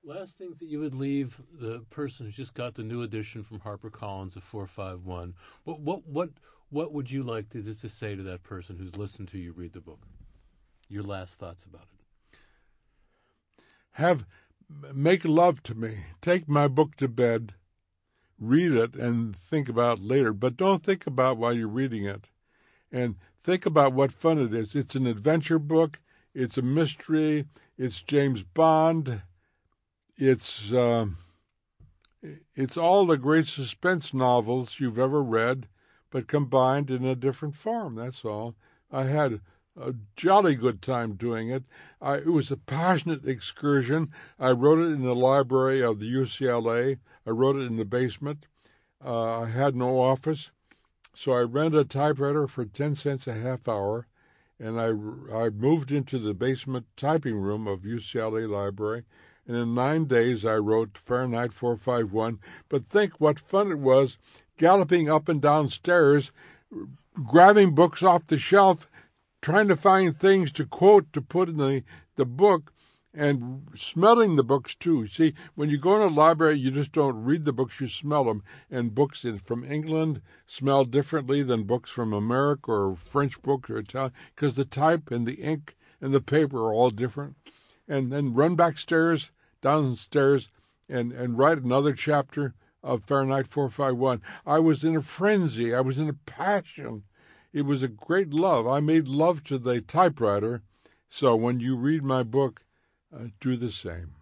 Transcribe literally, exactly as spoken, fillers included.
Last things that you would leave the person who's just got the new edition from HarperCollins of four five one. What what what what would you like to, to say to that person who's listened to you read the book? Your last thoughts about it. Have make love to me. Take my book to bed. Read it and think about it later, but don't think about while you're reading it. And think about what fun it is. It's an adventure book. It's a mystery. It's James Bond. It's uh, it's all the great suspense novels you've ever read, but combined in a different form. That's all. I had a jolly good time doing it. I, it was a passionate excursion. I wrote it in the library of the U C L A. I wrote it in the basement. Uh, I had no office, so I rented a typewriter for ten cents a half hour, and I, I moved into the basement typing room of U C L A Library, and in nine days I wrote Fahrenheit four five one. But think what fun it was, galloping up and down stairs, grabbing books off the shelf, trying to find things to quote to put in the, the book, and smelling the books too. See, when you go in a library, you just don't read the books, you smell them. And books in, from England smell differently than books from America or French books or Italian, because the type and the ink and the paper are all different. And then run back stairs, downstairs, and, and write another chapter of Fahrenheit four five one. I was in a frenzy. I was in a passion. It was a great love. I made love to the typewriter. So when you read my book, uh, do the same.